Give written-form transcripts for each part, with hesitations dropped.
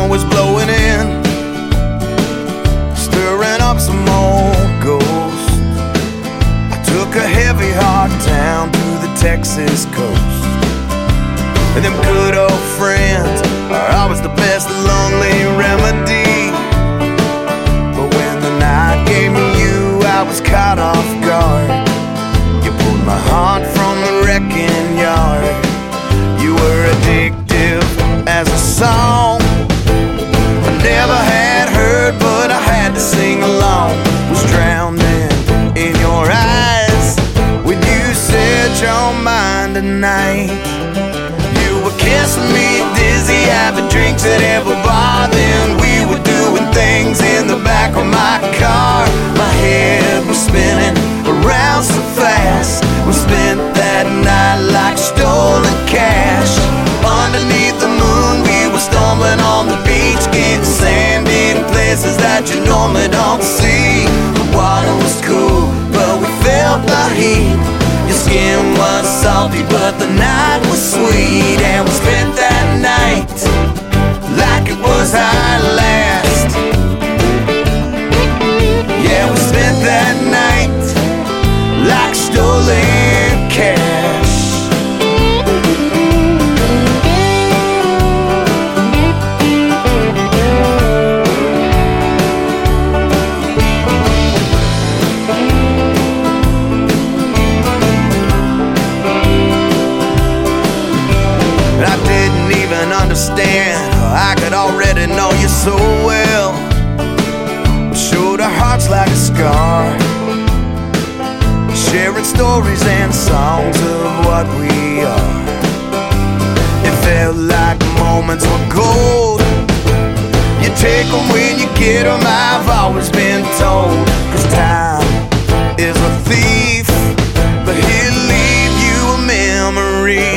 sun was blowing in, stirring up some old ghosts. I took a heavy heart down to the Texas coast. And them good old friends are always the best lonely remedy. But when the night gave me you, I was caught off guard. You pulled my heart from the wrecking yard. You were addictive as a song I never had heard, but I had to sing along. Was drowning in your eyes when you said you're mine tonight. You were kissing me dizzy, having drinks at every bar. Then we were doing things in the back of my car. My head was spinning around so fast. We spent that night like stolen cash. Underneath the moon we were stumbling on the beach, getting sand in places that you normally don't see. The water was cool, but we felt the heat. Your skin was salty, but the night was sweet. And we spent that night like it was our last. Yeah, we spent that night like stolen cash. I didn't even understand how I could already know you so well. We showed our hearts like a scar, sharing stories and songs of what we are. It felt like moments were gold. You take them when you get them, I've always been told. 'Cause time is a thief, but he'll leave you a memory.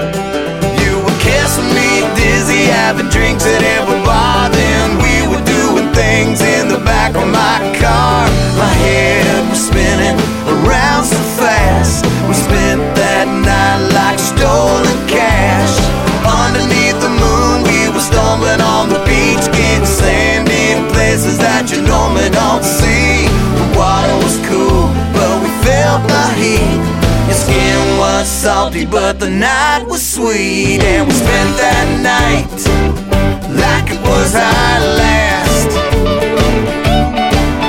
Dizzy, having drinks at every bar. Then we were doing things in the back of my car. My head was spinning around so fast. We spent that night like stolen cash. Underneath the moon we were stumbling on the beach, getting sand in places that you normally don't see. The water was cool, but we felt the heat. Your skin was salty, but the night was sweet. And we spent that night like it was our last.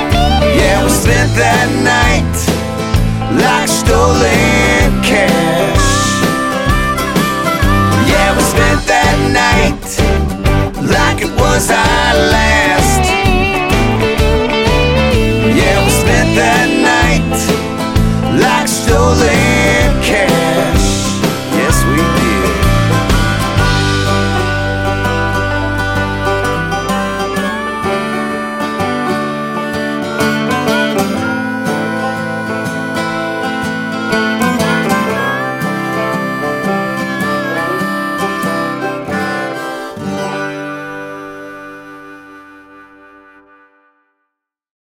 Yeah, we spent that night like stolen cash.